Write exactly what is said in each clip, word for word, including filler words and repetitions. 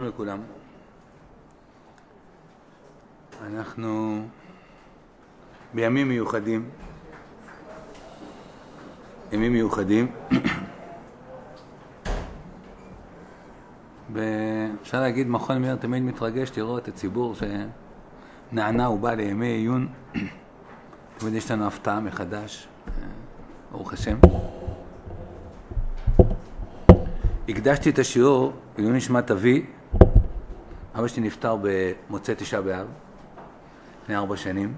לכולם. אנחנו בימים מיוחדים, ימים מיוחדים, ואפשר להגיד מכון מאיר תמיד מתרגש לראות את הציבור שנענה ובא לימי עיון. תמיד יש לנו הפתעה מחדש, ברוך השם. הקדשתי את השיעור לעילוי נשמת אבי. אבא שלי נפטר במוצאי תשעה באב לפני ארבע שנים,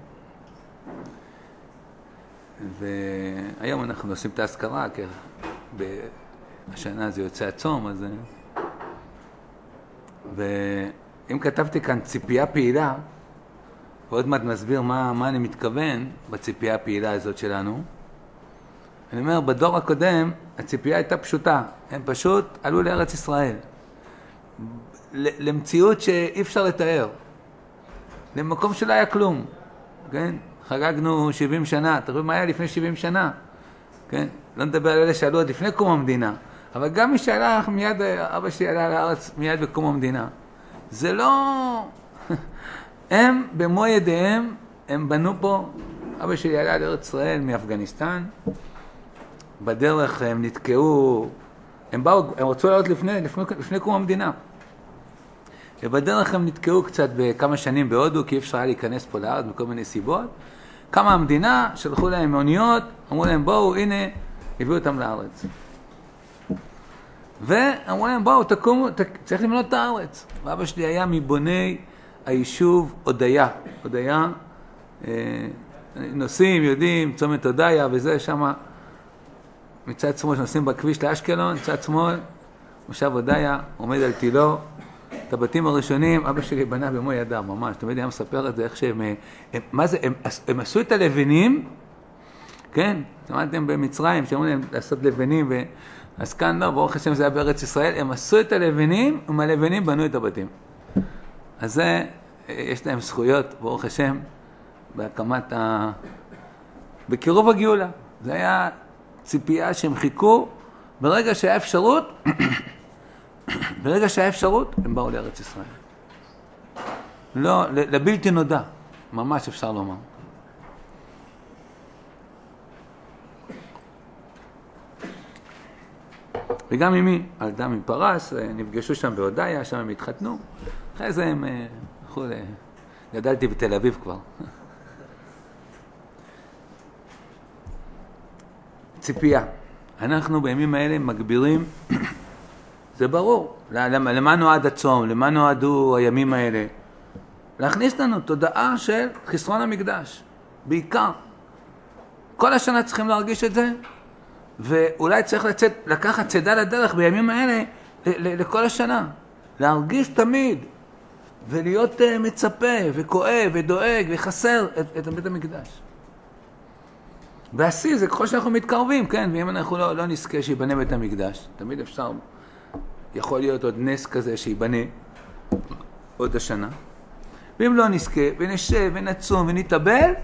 והיום אנחנו עושים את ההזכרה, כי בשנה זה יוצא הצום. אז ואם כתבתי כאן ציפייה פעילה, ועוד מעט מסביר מה, מה אני מתכוון בציפייה הפעילה הזאת שלנו, אני אומר, בדור הקודם הציפייה הייתה פשוטה, הם פשוט עלו לארץ ישראל, למציאות שאי אפשר לתאר, למקום שלא היה כלום, כן? חגגנו שבעים שנה, תראו מה היה לפני שבעים שנה, כן? לא נדבר על אלה שעלו עוד לפני קום המדינה, אבל גם מי שעלה מיד, אבא שלי עלה לארץ מיד בקום המדינה, זה לא... הם במו ידיהם, הם בנו פה, אבא שלי עלה לארץ ישראל מאפגניסטן, בדרך הם נתקעו, הם באו, הם רצו לעלות לפני, לפני, לפני קום המדינה. ובדרך הם נתקעו קצת בכמה שנים בהודו, כי אפשר היה להיכנס פה לארץ מכל מיני סיבות. קמה המדינה, שלחו להם מאוניות, אמרו להם בואו, הנה, הביאו אותם לארץ. ואמרו להם בואו, תקומו, ת, צריך למנות את הארץ. ואבא שלי היה מבוני היישוב הודיה. הודיה, אה, נוסעים, יודעים, צומת הודיה וזה שמה, מצד שמאל שנוסעים בכביש לאשקלון, מצד שמאל, מושב הודיה, עומד על תילו. את הבתים הראשונים, אבא שלי בנה במו ידיו, ממש. תמיד היה מספר את זה, איך שהם, הם, מה זה, הם, הם עשו את הלבנים, כן? שמעתם במצרים, שאמרו להם לעשות לבנים, ו... אז כאן לא, ברוך השם זה היה בארץ ישראל, הם עשו את הלבנים, ומהלבנים בנו את הבתים. אז זה, יש להם זכויות, ברוך השם, בהקמת ה... בקירוב הגאולה. זה היה ציפייה שהם חיכו, ברגע שהיה אפשרות, ברגע שהיה אפשרות, הם באו לארץ ישראל. לא, לבלתי נודע, ממש אפשר לומר. וגם אמי, ילדה מפרס, נפגשו שם בהודיה, שם הם התחתנו. אחרי זה הם הלכו, גדלתי בתל אביב כבר. ציפייה. אנחנו בימים האלה מגבירים, זה ברור, למה, למה נועד הצום, למה נועדו הימים האלה? להכניס לנו תודעה של חסרון המקדש, בעיקר. כל השנה צריכים להרגיש את זה, ואולי צריך לצאת, לקחת צדה לדרך בימים האלה ל- ל- לכל השנה. להרגיש תמיד, ולהיות uh, מצפה, וכואב, ודואג, וחסר את, את בית המקדש. והשיא זה ככל שאנחנו מתקרבים, כן? ואם אנחנו לא, לא נזכה שיבנה בית המקדש, תמיד אפשר, יכול להיות עוד נס כזה שיבנה עוד השנה. ואם לא נזכה, ונשב, ונצום, ונתאבל,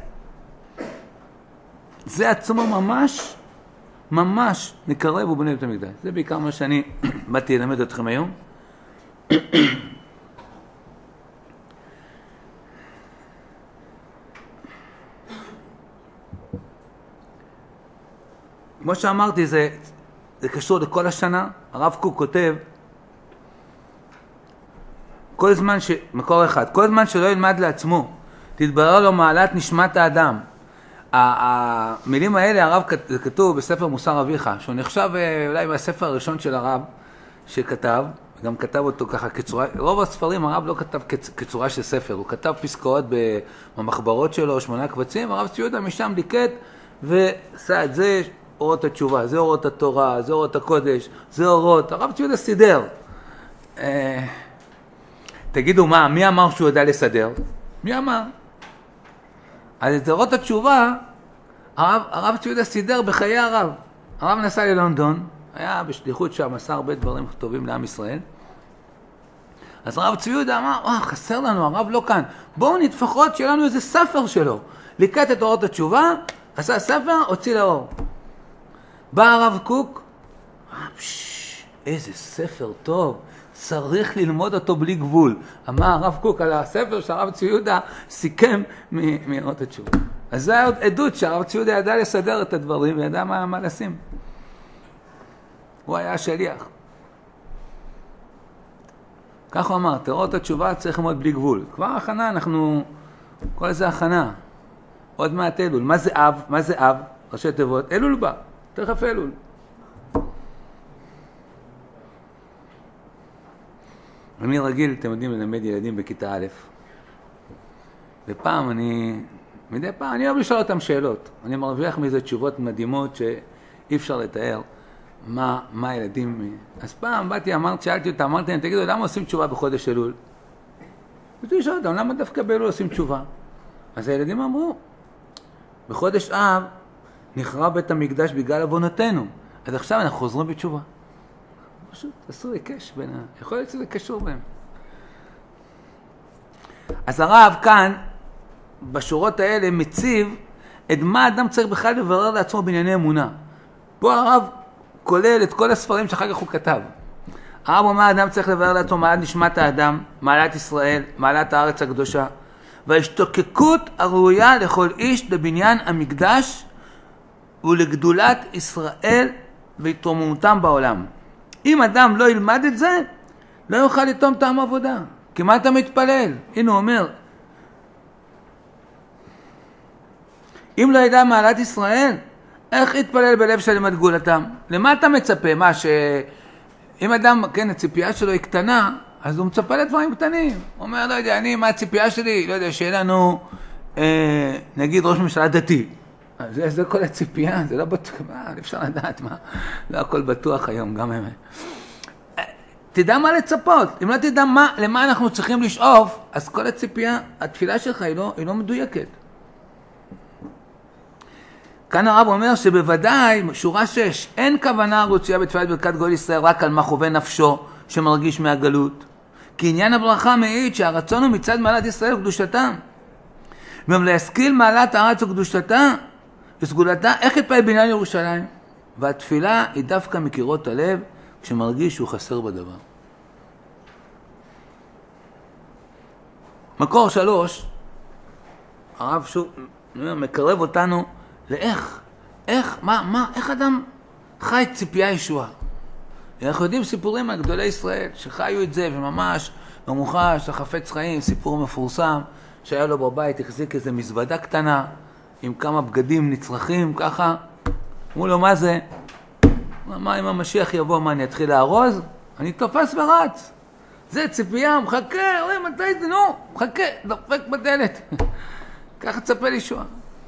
זה עצמו ממש, ממש נקרב ובונה בית המקדש. זה בעיקר מה שאני באתי ללמד אתכם היום. כמו שאמרתי, זה, זה קשור לכל השנה. הרב קוק כותב, כל זמן ש... מקור אחד, כל זמן שלא ילמד לעצמו, תתברר לו מעלת נשמת האדם. המילים האלה, הרב כתוב בספר מוסר אביך, שהוא נחשב אולי בספר הראשון של הרב שכתב, גם כתב אותו ככה כצורה, רוב הספרים הרב לא כתב כצורה של ספר, הוא כתב פסקאות במחברות שלו, שמונה קבצים, הרב ציודה משם ליקט ועשה את זה, אורות התשובה, זה אורות התורה, זה אורות הקודש, זה אורות, הרב ציודה סידר. תגידו מה, מי אמר שהוא יודע לסדר? מי אמר? אז את אורות התשובה, הרב, הרב ציודה סידר בחיי הרב. הרב נסע ללונדון, היה בשליחות שם, עשה הרבה דברים טובים לעם ישראל. אז הרב ציודה אמר, אה, חסר לנו, הרב לא כאן. בואו נתפחות שיהיה לנו איזה ספר שלו. ליקט את אורות התשובה, עשה ספר, הוציא לאור. בא הרב קוק, פש, איזה ספר טוב, צריך ללמוד אותו בלי גבול. אמר הרב קוק על הספר שהרב צבי יהודה סיכם מאורות התשובה. אז זו עדות שהרב צבי יהודה ידע לסדר את הדברים וידע מה, מה לשים. הוא היה שליח. כך הוא אמר, תורות התשובה צריך ללמוד בלי גבול. כבר הכנה, אנחנו, כל זה הכנה. עוד מעט אלול. מה זה אב? מה זה אב? ראשי תיבות. אלול בא. תכף אלול. אני רגיל, אתם יודעים, ללמד ילדים בכיתה א'. ופעם אני, מדי פעם, אני אוהב לשאול אותם שאלות. אני מרוויח מזה תשובות מדהימות שאי אפשר לתאר מה, מה הילדים... אז פעם באתי, אמרת, שאלתי אותם, אמרתי להם, תגידו, למה עושים תשובה בחודש אלול? ואתה לשאול אותם, למה דווקא באלול עושים תשובה? אז הילדים אמרו, בחודש אב נחרב בית המקדש בגלל עוונותינו. אז עכשיו אנחנו חוזרים בתשובה. פשוט עשו לקש בין ה... יכול להיות שזה קשור בהם. אז הרב כאן, בשורות האלה, מציב את מה אדם צריך בכלל לברר לעצמו בענייני אמונה. פה הרב כולל את כל הספרים שאחר כך הוא כתב. הרב אומר, אדם צריך לברר לעצמו מעלת נשמת האדם, מעלת ישראל, מעלת הארץ הקדושה, וההשתוקקות הראויה לכל איש לבניין המקדש ולגדולת ישראל והתרוממותם בעולם. אם אדם לא ילמד את זה, לא יוכל לתום טעם עבודה. כי מה אתה מתפלל? הנה הוא אומר, אם לא ידע מעלת ישראל, איך יתפלל בלב שלם את גאולתם? למה אתה מצפה? מה, שאם אדם, כן, הציפייה שלו היא קטנה, אז הוא מצפה לדברים קטנים. הוא אומר, לא יודע, אני, מה הציפייה שלי? לא יודע, שיהיה לנו, אה, נגיד, ראש ממשלה דתי. זה, זה כל הציפייה, זה לא בטוח, מה, אפשר לדעת מה, לא הכל בטוח היום, גם הם. תדע מה לצפות, אם לא תדע מה, למה אנחנו צריכים לשאוף, אז כל הציפייה, התפילה שלך היא לא, היא לא מדויקת. כאן הרב אומר שבוודאי, שורה שש, אין כוונה רצויה בתפילת ברכת גואל ישראל רק על מה חווה נפשו שמרגיש מהגלות. כי עניין הברכה מעיד שהרצון הוא מצד מעלת ישראל וקדושתם. וגם להשכיל מעלת הארץ וקדושתה וסגולתה, איך יתפעל בניין ירושלים? והתפילה היא דווקא מקירות הלב כשמרגיש שהוא חסר בדבר. מקור שלוש, הרב שוב מקרב אותנו לאיך, איך, מה, מה, איך אדם חי ציפייה ישועה. אנחנו יודעים סיפורים על גדולי ישראל שחיו את זה וממש במוחש, החפץ חיים, סיפור מפורסם שהיה לו בבית, החזיק איזו מזוודה קטנה עם כמה בגדים נצרכים ככה. אמרו לו, מה זה? מה אם המשיח יבוא, מה אני אתחיל לארוז? אני תופס ורץ. זה ציפייה, מחכה, אוי מתי זה, נו, מחכה, דופק בדלת. ככה צפה לישועה.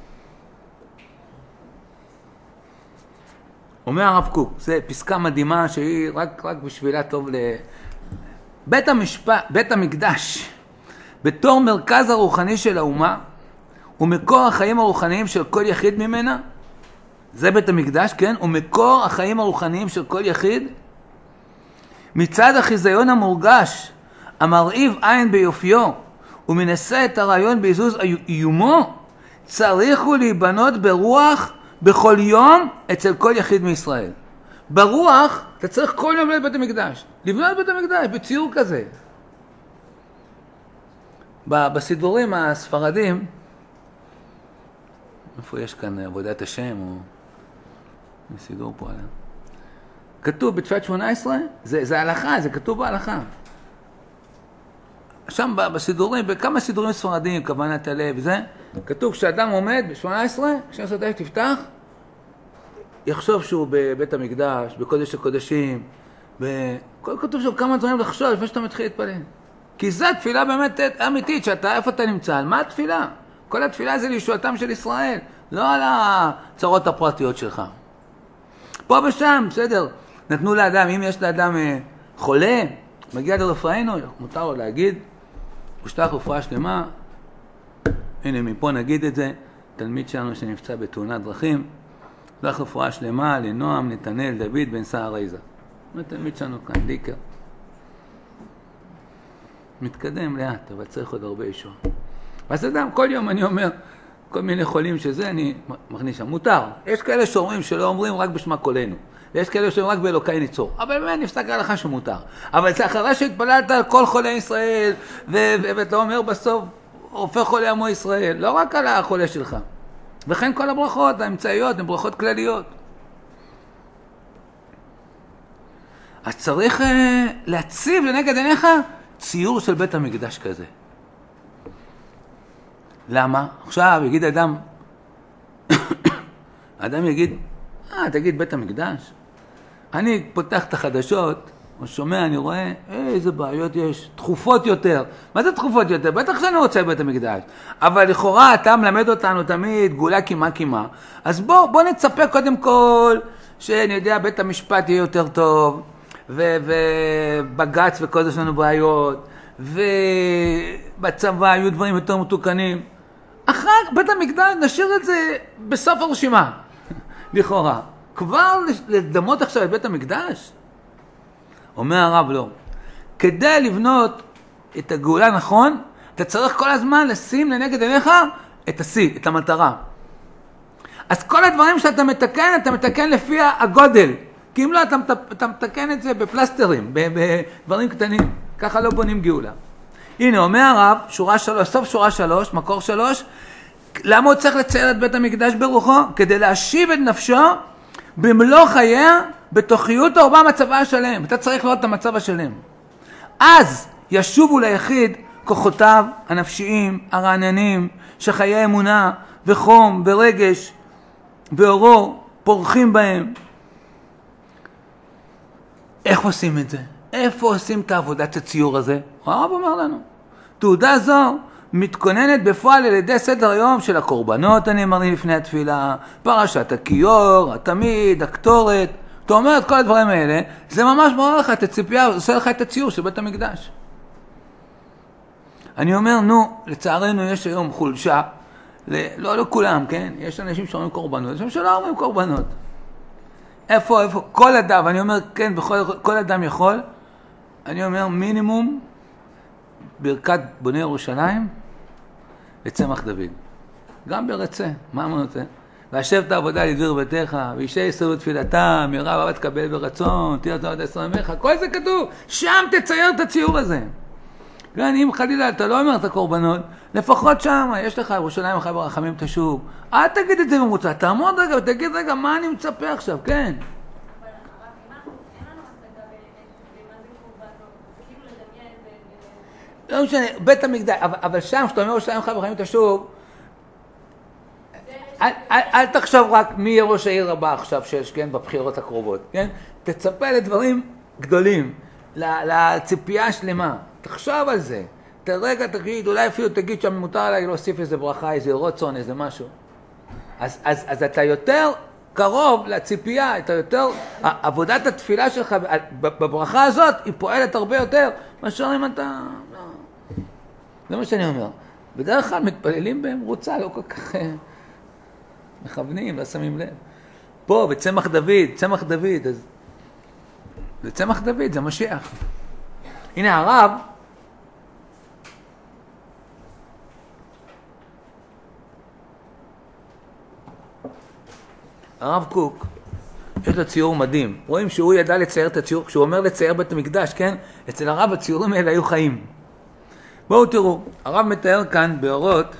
אומר הרב קוק, זה פסקה מדהימה שהיא רק, רק בשבילה טוב ל... בית המשפט, בית המקדש, בתור מרכז הרוחני של האומה, ומקור החיים הרוחניים של כל יחיד ממנה, זה בית המקדש, כן? ומקור החיים הרוחניים של כל יחיד, מצד החיזיון המורגש, המרהיב עין ביופיו, ומנסה את הרעיון בעזוז איומו, צריך הוא להיבנות ברוח בכל יום אצל כל יחיד מישראל. ברוח, אתה צריך כל יום לבית המקדש. לבנות בית המקדש, בציור כזה. בסידורים הספרדים, איפה יש כאן עבודת השם או סידור פה עליו? כתוב בתפילת שמונה עשרה, זה, זה הלכה, זה כתוב בהלכה. שם בסידורים, בכמה סידורים ספרדים, כוונת הלב וזה, כתוב כשאדם עומד ב-שמונה עשרה, כשאדם תפתח, יחשוב שהוא בבית המקדש, בקודש הקודשים, בכל כתוב שם כמה דברים לחשוב לפני שאתה מתחיל להתפלל. כי זו התפילה באמת אמיתית, שאתה, איפה אתה נמצא? על מה התפילה? כל התפילה זה לישועתם של ישראל, לא על הצרות הפרטיות שלך. פה ושם, בסדר, נתנו לאדם, אם יש לאדם חולה, מגיע לרפואנו, מותר לו להגיד, ושלח רפואה שלמה, הנה מפה נגיד את זה, תלמיד שלנו שנפצע בתאונת דרכים, שלח רפואה שלמה לנועם, נתנאל, דוד, בן סער איזה. תלמיד שלנו כאן, דיקר. מתקדם לאט, אבל צריך עוד הרבה ישוע. אז אדם, כל יום אני אומר, כל מיני חולים שזה, אני מכניס שם. מותר. יש כאלה שאומרים שלא אומרים רק בשמה קולנו. ויש כאלה שאומרים רק באלוקי ניצור. אבל באמת נפסק הלכה שמותר. אבל זה אחרי שהתפללת על כל חולי ישראל, ואתה אומר בסוף, הופך חולי עמו ישראל, לא רק על החולה שלך. וכן כל הברכות, האמצעיות, הן ברכות כלליות. אז צריך uh, להציב לנגד עיניך ציור של בית המקדש כזה. למה? עכשיו יגיד אדם, האדם יגיד, אה, תגיד בית המקדש? אני פותח את החדשות, או שומע, אני רואה, איזה בעיות יש, דחופות יותר. מה זה דחופות יותר? בטח שאני רוצה בית המקדש. אבל לכאורה אתה מלמד אותנו תמיד גאולה קימה קימה. אז בוא, בוא נצפה קודם כל, שאני יודע, בית המשפט יהיה יותר טוב, ובגץ וכל זה יש לנו בעיות, ובצבא היו דברים יותר מתוקנים. אחר בית המקדש נשאיר את זה בסוף הרשימה, לכאורה. כבר לדמות עכשיו את בית המקדש? אומר הרב לא. כדי לבנות את הגאולה נכון, אתה צריך כל הזמן לשים לנגד עיניך את השיא, את המטרה. אז כל הדברים שאתה מתקן, אתה מתקן לפי הגודל. כי אם לא, אתה, אתה מתקן את זה בפלסטרים, בדברים קטנים. ככה לא בונים גאולה. הנה, אומר הרב, שורה שלוש, סוף שורה שלוש, מקור שלוש, למה הוא צריך לצייר את בית המקדש ברוחו? כדי להשיב את נפשו במלוא חייה, בתוכיות ארבע מצבה השלם. אתה צריך לראות את המצב השלם. אז ישובו ליחיד כוחותיו הנפשיים, הרעננים, שחיי אמונה וחום ורגש ואורו פורחים בהם. איך עושים את זה? איפה עושים את העבודת הציור הזה? הרב אומר לנו. תעודה זו מתכוננת בפועל על ידי סדר היום של הקורבנות הנאמרים לפני התפילה, פרשת הכיור, התמיד, הקטורת. אתה אומר את כל הדברים האלה, זה ממש מראה לך את הציפייה, עושה לך את הציור של בית המקדש. אני אומר, נו, לצערנו יש היום חולשה, לא לכולם, כן? יש אנשים שאומרים קורבנות, יש אנשים שלא אומרים קורבנות. איפה, איפה, כל אדם, אני אומר, כן, בכל, כל אדם יכול, אני אומר, מינימום, ברכת בוני ירושלים, לצמח דוד. גם ברצה, מה אמרנו את זה? ואשב את העבודה לדביר ביתך, ואישי יסרו תפילתה, מירה ואהבה תקבל ברצון, תהיה תודה עשרה ימיך, כל זה כתוב, שם תצייר את הציור הזה. כן, אם חלילה אתה לא אומר את הקורבנות, לפחות שם, יש לך ירושלים אחרי ברחמים תשוב. אל תגיד את זה במוצא, תעמוד רגע ותגיד רגע מה אני מצפה עכשיו, כן. לא משנה, בית המקדש, אבל שם, שאתה אומר ירושלים אחרי ברחמים תשוב, אל תחשוב רק מי יהיה ראש העיר הבא עכשיו שיש, כן, בבחירות הקרובות, כן? תצפה לדברים גדולים, לציפייה השלמה. תחשוב על זה. תרגע, תגיד, אולי אפילו תגיד שם מותר עליי להוסיף איזה ברכה, איזה רוצון, איזה משהו. אז, אז, אז אתה יותר קרוב לציפייה, אתה יותר, עבודת התפילה שלך בברכה הזאת היא פועלת הרבה יותר, מאשר אם אתה, לא. זה מה שאני אומר. בדרך כלל מתפללים בהם רוצה, לא כל כך מכוונים, לא שמים לב. פה, בצמח דוד, צמח דוד, אז זה צמח דוד, זה משיח. הנה הרב, הרב קוק, יש לו ציור מדהים. רואים שהוא ידע לצייר את הציור, כשהוא אומר לצייר בית המקדש, כן? אצל הרב הציורים האלה היו חיים. בואו תראו, הרב מתאר כאן באורות,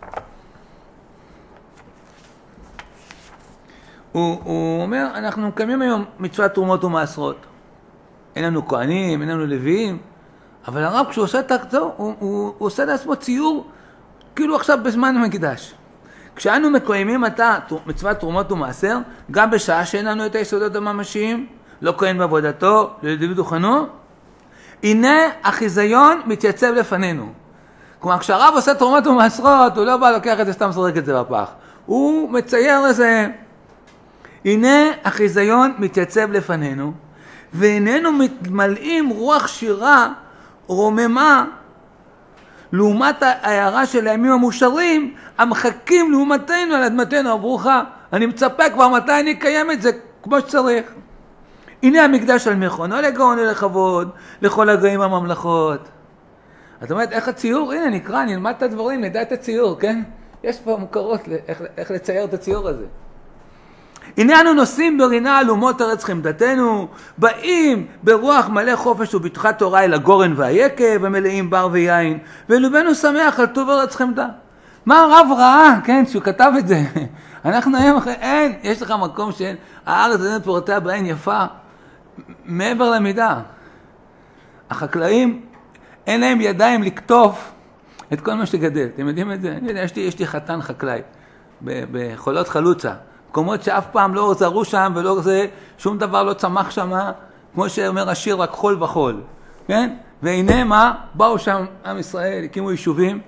הוא, הוא אומר, אנחנו מקיימים היום מצוות תרומות ומעשרות. אין לנו כהנים, אין לנו לוויים, אבל הרב כשהוא עושה את הקצור, הוא, הוא, הוא עושה לעצמו ציור, כאילו עכשיו בזמן המקדש. כשאנו מקיימים את מצוות תרומות ומעשר, גם בשעה שאין לנו את היסודות הממשיים, לא כהן בעבודתו, לא ידיד דוכנו, הנה החיזיון מתייצב לפנינו. כלומר, כשהרב עושה תרומות ומעשרות, הוא לא בא לוקח את זה, סתם זורק את זה בפח. הוא מצייר לזה, הנה החיזיון מתייצב לפנינו, ואיננו מתמלאים רוח שירה רוממה, לעומת ההערה של הימים המושרים, המחכים לעומתנו על אדמתנו הברוכה. אני מצפה כבר מתי אני אקיים את זה כמו שצריך. הנה המקדש על מכונו לגאון ולכבוד, לכל הגויים הממלכות. את אומרת, איך הציור? הנה נקרא, נלמד את הדברים, נדע את הציור, כן? יש פה מקורות איך, איך לצייר את הציור הזה. הנה אנו נוסעים ברינה על אומות ארץ חמדתנו, באים ברוח מלא חופש ובטחת תורה אל הגורן והיקב, ומלאים בר ויין, ולובנו שמח על טוב ארץ חמדה. מה הרב ראה, כן, שהוא כתב את זה? אנחנו היום אחרי, אין, יש לך מקום שאין, הארץ הזאת פורתיה בעין יפה, מעבר למידה. החקלאים, אין להם ידיים לקטוף את כל מה שגדל. אתם יודעים את זה? אני יודע, יש לי, יש לי חתן חקלאי בחולות חלוצה. מקומות שאף פעם לא זרו שם ולא זה, שום דבר לא צמח שם, כמו שאומר השיר, רק חול וחול. כן? והנה מה? באו שם עם ישראל, הקימו יישובים.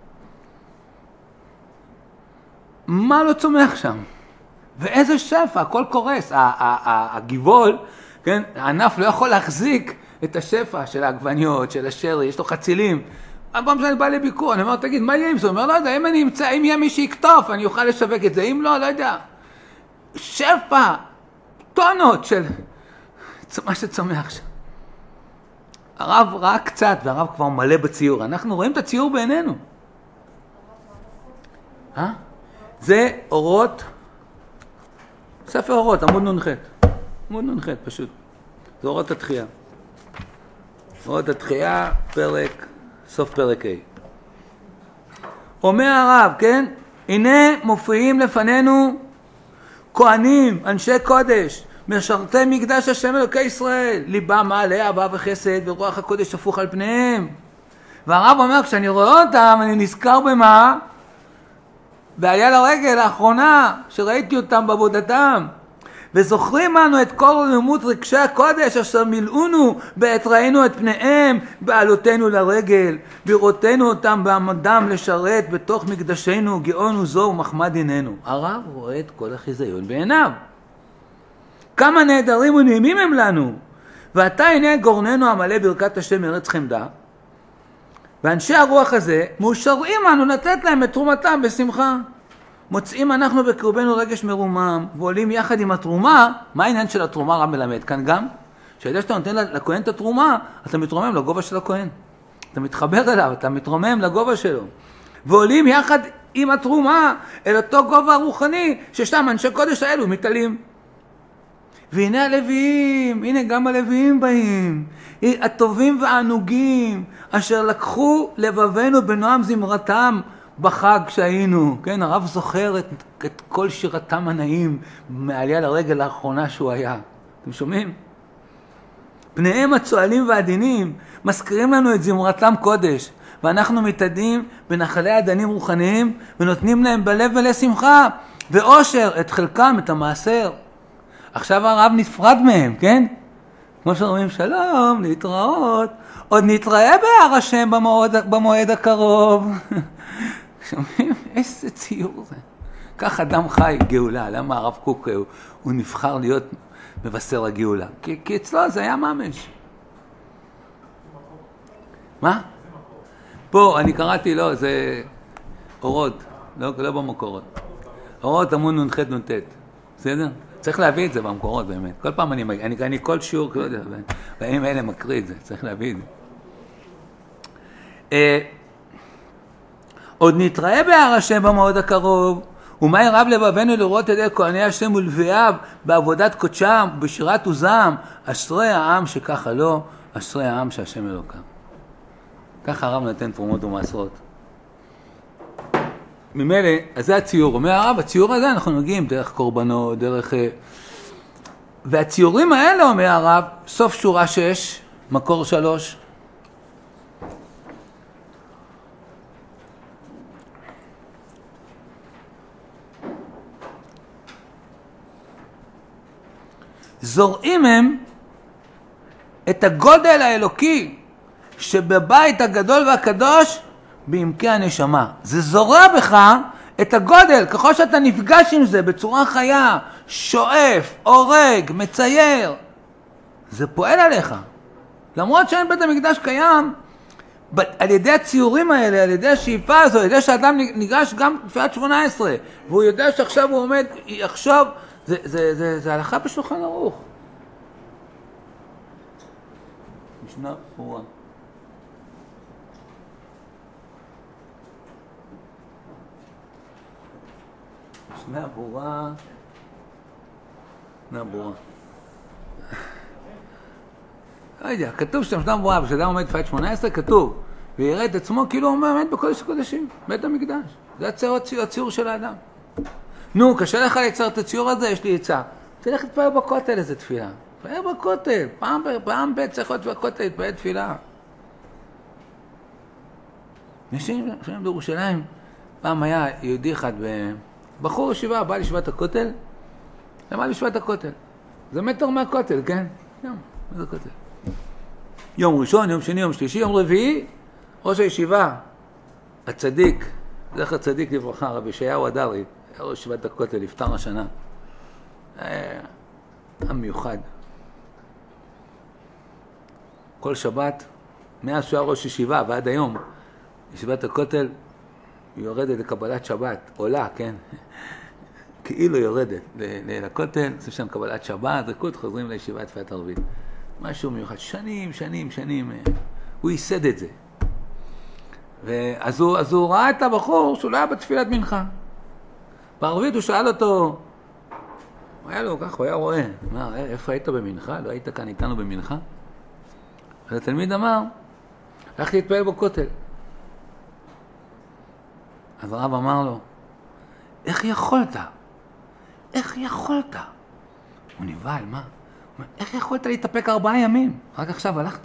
מה לא צומח שם? ואיזה שפע, הכל קורס. הגיבול, כן? הענף לא יכול להחזיק את השפע של העגבניות, של השרי, יש לו חצילים. פעם שאני בא לביקור, אני אומר, תגיד, מה יהיה עם זה? הוא אומר, לא יודע, אם אני אמצא, אם יהיה מי שיקטוף, אני אוכל לשווק את זה. אם לא, לא יודע. שפע, טונות של מה שצומח שם. הרב ראה קצת, והרב כבר מלא בציור. אנחנו רואים את הציור בעינינו. אה? זה אורות, ספר אורות, עמוד נ"ח. עמוד נ"ח פשוט. זה אורות התחייה. אורות התחייה, פרק, סוף פרק ה'. אומר הרב, כן? הנה מופיעים לפנינו כהנים, אנשי קודש, משרתי מקדש השם אלוקי ישראל, ליבם מלא אהבה וחסד ורוח הקודש הפוך על פניהם. והרב אומר, כשאני רואה אותם, אני נזכר במה? בעלייה לרגל האחרונה, שראיתי אותם בעבודתם. וזוכרים אנו את כל לימוד רגשי הקודש אשר מילאונו בעת ראינו את פניהם בעלותנו לרגל, בראותנו אותם בעמדם לשרת בתוך מקדשנו, גאונו זו ומחמד עינינו. הרב רואה את כל החיזיון בעיניו. כמה נהדרים ונעימים הם לנו. ועתה הנה גורננו המלא ברכת השם ארץ חמדה, ואנשי הרוח הזה מאושרים אנו לתת להם את תרומתם בשמחה. מוצאים אנחנו בקרבנו רגש מרומם, ועולים יחד עם התרומה. מה העניין של התרומה? רב מלמד כאן גם, שידע שאתה נותן לכהן את התרומה, אתה מתרומם לגובה של הכהן. אתה מתחבר אליו, אתה מתרומם לגובה שלו. ועולים יחד עם התרומה אל אותו גובה הרוחני, ששם אנשי קודש האלו מתעלים. והנה הלוויים, הנה גם הלוויים באים, הטובים והענוגים, אשר לקחו לבבנו בנועם זמרתם, בחג שהיינו, כן, הרב זוכר את, את כל שירתם הנעים מעלייה לרגל האחרונה שהוא היה. אתם שומעים? פניהם הצועלים והעדינים מזכירים לנו את זמרתם קודש, ואנחנו מתעדים בנחלי עדנים רוחניים ונותנים להם בלב ולשמחה ואושר את חלקם, את המעשר. עכשיו הרב נפרד מהם, כן? כמו שאומרים, שלום, להתראות, עוד נתראה בהר השם במועד, במועד הקרוב. שומעים? איזה ציור זה. כך אדם חי גאולה. למה הרב קוק הוא, הוא נבחר להיות מבשר הגאולה? כי, כי אצלו זה היה ממש. מה? פה, אני קראתי לו, זה אורות, לא, לא במקורות. אורות עמוד נ"ח נ"ט. בסדר? צריך להביא את זה במקורות באמת. כל פעם אני, אני, אני כל שיעור, לא יודע, בימים האלה מקריא את זה, צריך להביא את זה. אה, עוד נתראה בהר השם במועד הקרוב, ומה ירב לבבנו לראות ידי כהני השם ולוויו בעבודת קודשם ובשירת עוזם, אשרי העם שככה לא, אשרי העם שהשם אלוקם. ככה הרב נתן תרומות ומעשרות. ממילא, אז זה הציור. אומר הרב, הציור הזה אנחנו מגיעים דרך קורבנות, דרך... והציורים האלה, אומר הרב, סוף שורה שש, מקור שלוש, זורעים הם את הגודל האלוקי שבבית הגדול והקדוש בעמקי הנשמה. זה זורע בך את הגודל, ככל שאתה נפגש עם זה בצורה חיה, שואף, הורג, מצייר, זה פועל עליך. למרות שאין בית המקדש קיים, על ידי הציורים האלה, על ידי השאיפה הזו, על ידי שאדם ניגש גם תפילת שמונה עשרה, והוא יודע שעכשיו הוא עומד, יחשוב, זה, זה, זה, זה הלכה בשולחן ערוך. משנה ברורה. משנה ברורה, משנה ברורה. לא יודע, כתוב שם משנה ברורה, כשאדם עומד תפילת שמונה עשרה, כתוב, ויראה את עצמו כאילו הוא עומד בקודש הקודשים, בית המקדש. זה הציור, הציור של האדם. נו, קשה לך ליצר את הציור הזה, יש לי עצה. תלך להתפלל בכותל איזה תפילה. תפלל בכותל, פעם, פעם בית צריך להיות בכותל, להתפלל תפילה. נשים בירושלים, פעם היה יהודי אחד, בחור ישיבה, בא לישיבת הכותל, למד לישיבת הכותל. זה מטר מהכותל, כן? יום, מה זה הכותל? יום ראשון, יום שני, יום שלישי, יום רביעי, ראש הישיבה, הצדיק, זכר צדיק לברכה, רבי ישעיהו הדרי, היה ראש ישיבת הכותל, נפטר השנה. היה מיוחד. כל שבת, מאז שהוא היה ראש ישיבה ועד היום, ישיבת הכותל היא יורדת לקבלת שבת, עולה, כן? כאילו יורדת לכותל, עושים שם קבלת שבת, ריקוד, חוזרים לישיבת תפילת ערבית. משהו מיוחד, שנים, שנים, שנים, הוא ייסד את זה. ואז הוא, אז הוא ראה את הבחור שהוא לא היה בתפילת מנחה. בערבית הוא שאל אותו, הוא היה לו כך, הוא היה רואה, אמר, איפה היית במנחה? לא היית כאן איתנו במנחה? אז התלמיד אמר, הלכתי להתפעל בכותל. אז הרב אמר לו, איך יכולת? איך יכולת? הוא נבהל, מה? איך יכולת להתאפק ארבעה ימים? רק עכשיו הלכת?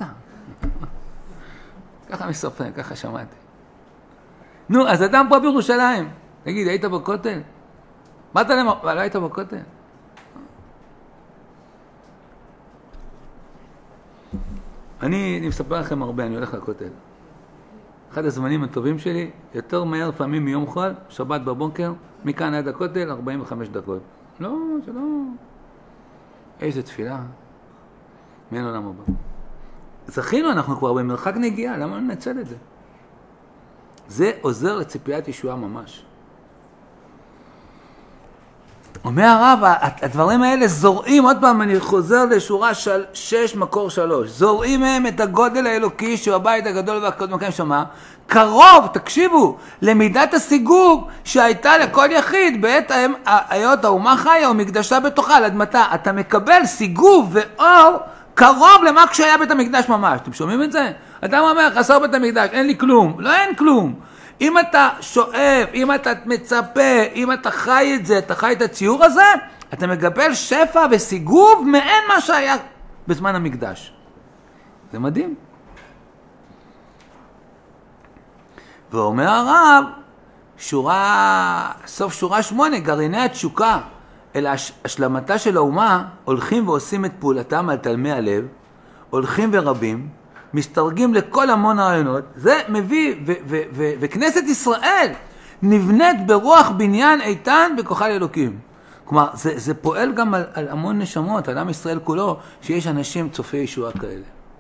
ככה מסופר, ככה שמעתי. נו, אז אדם פה בירושלים, תגיד, היית בכותל? באת להם, אבל לא היית בכותל? אני, אני מספר לכם הרבה, אני הולך לכותל. אחד הזמנים הטובים שלי, יותר מהר לפעמים מיום חול, שבת בבוקר, מכאן עד הכותל, ארבעים וחמש דקות. לא, זה לא... איזה תפילה. מאין עולם הבא. זכינו, אנחנו כבר במרחק נגיעה, למה ננצל את זה? זה עוזר לציפיית ישועה ממש. אומר הרב, הדברים האלה זורעים, עוד פעם אני חוזר לשורה של שש מקור שלוש, זורעים מהם את הגודל האלוקי שהוא הבית הגדול והקודם שמה, קרוב, תקשיבו, למידת הסיגוב שהייתה לכל יחיד בעת היות האומה חיה ומקדשה בתוכה על אדמתה. אתה מקבל סיגוב ואור קרוב למה כשהיה בית המקדש ממש. אתם שומעים את זה? אדם אומר, חסר בית המקדש, אין לי כלום. לא, אין כלום. אם אתה שואף, אם אתה מצפה, אם אתה חי את זה, אתה חי את הציור הזה, אתה מקבל שפע וסיגוב מעין מה שהיה בזמן המקדש. זה מדהים. ואומר הרב, שורה, סוף שורה שמונה, גרעיני התשוקה, אל השלמתה של האומה, הולכים ועושים את פעולתם על תלמי הלב, הולכים ורבים, מסתרגים לכל המון הרעיונות, זה מביא, ו- ו- ו- וכנסת ישראל נבנית ברוח בניין איתן בכוחה לאלוקים. כלומר, זה, זה פועל גם על, על המון נשמות, על עם ישראל כולו, שיש אנשים צופי ישועה כאלה.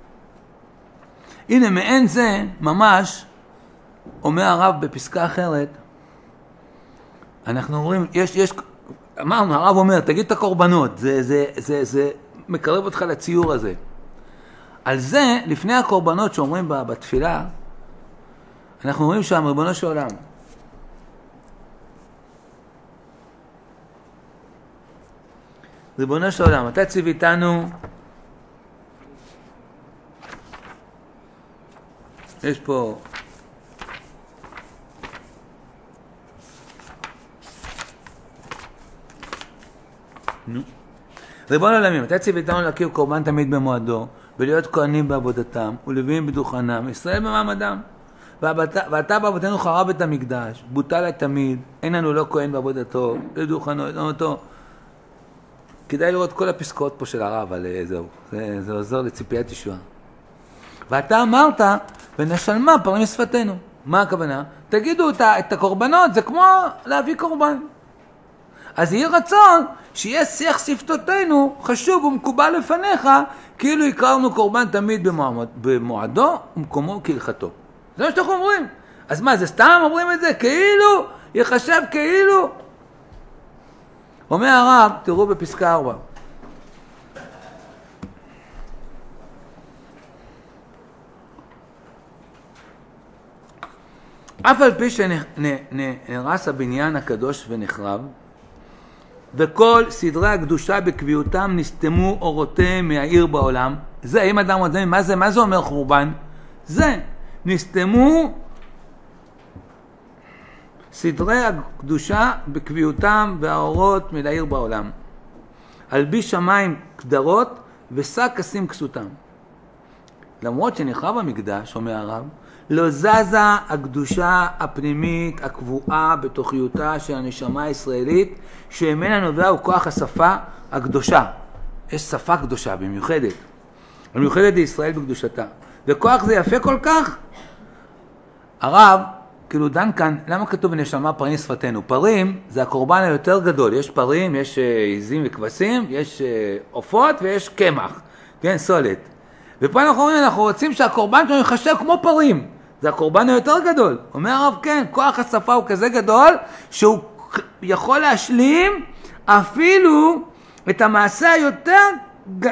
הנה, מעין זה, ממש, אומר הרב בפסקה אחרת, אנחנו אומרים, יש, יש, אמרנו, הרב אומר, תגיד את הקורבנות, זה, זה, זה, זה מקרב אותך לציור הזה. על זה, לפני הקורבנות שאומרים בתפילה, אנחנו אומרים שם, ריבונו של עולם, ריבונו של עולם, אתה ציוויתנו, יש פה, נו, ריבונו עולמים, אתה ציוויתנו להכיר קורבן תמיד במועדו, ולהיות כהנים בעבודתם, ולוויים בדוכנם, ישראל במעמדם. ואתה בעבודתנו חרב את המקדש, בוטל התמיד, אין לנו לא כהן בעבודתו, לדוכנו, לדוכנותו. כדאי לראות כל הפסקאות פה של הרב, אבל זהו, זה, זה עוזר לציפיית ישועה. ואתה אמרת, ונשלמה פרמי שפתנו. מה הכוונה? תגידו את הקורבנות, זה כמו להביא קורבן. אז יהיה רצון שיהיה שיח שפתותינו חשוב ומקובל לפניך, כאילו הכרנו קורבן תמיד במועד, במועדו ומקומו כהלכתו. זה מה שאנחנו אומרים. אז מה, זה סתם אומרים את זה? כאילו, יחשב כאילו. אומר הרב, תראו בפסקה ארבע. אף על פי שנהרס הבניין הקדוש ונחרב, וכל סדרי הקדושה בקביעותם נסתמו אורותיהם מהעיר בעולם. זה, אם אדם רוצה, מה זה, מה זה אומר חורבן? זה, נסתמו סדרי הקדושה בקביעותם והאורות מהעיר בעולם. על בי שמיים קדרות ושק כסים כסותם. למרות שנחרב המקדש, אומר הרב, לא זזה הקדושה הפנימית הקבועה בתוכיותה של הנשמה הישראלית, שממנה נובע הוא כוח השפה הקדושה. יש שפה קדושה במיוחדת. במיוחדת לישראל בקדושתה. וכוח זה יפה כל כך. הרב, כאילו דן כאן, למה כתוב בנשמה פרים שפתנו? פרים זה הקורבן היותר גדול. יש פרים, יש עזים וכבשים, יש עופות ויש קמח. כן, סולת. ופה אנחנו אומרים, אנחנו רוצים שהקורבן שלנו יחשב כמו פרים. זה הקורבן היותר גדול. אומר הרב, כן, כוח השפה הוא כזה גדול, שהוא יכול להשלים אפילו את המעשה היותר ג...